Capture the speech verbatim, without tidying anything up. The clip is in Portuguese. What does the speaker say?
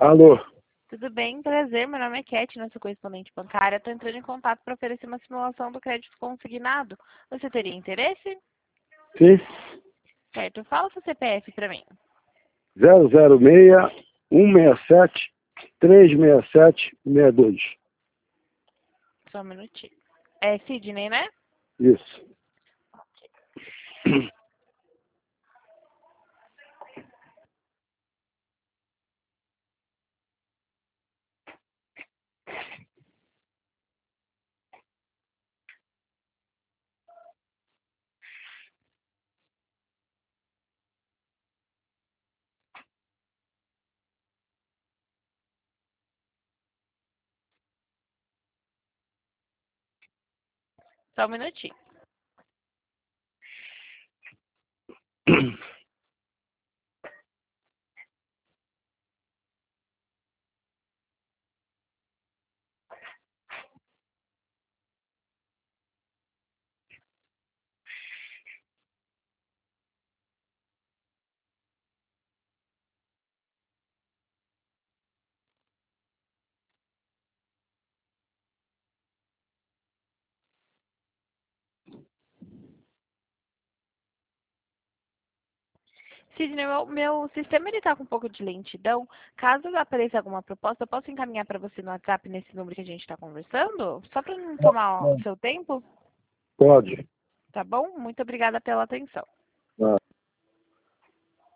Alô? Tudo bem? Prazer. Meu nome é Cat, nossa correspondente bancária. Estou entrando em contato para oferecer uma simulação do crédito consignado. Você teria interesse? Sim. Certo. Fala o seu C P F para mim. zero zero seis, um seis sete, três seis sete, seis dois. Só um minutinho. É Sidney, né? Isso. Só um minutinho. Sidney, meu, meu sistema ele tá com um pouco de lentidão. Caso apareça alguma proposta, eu posso encaminhar para você no WhatsApp nesse número que a gente está conversando? Só para não tomar o seu tempo? Pode. Tá bom? Muito obrigada pela atenção. Ah.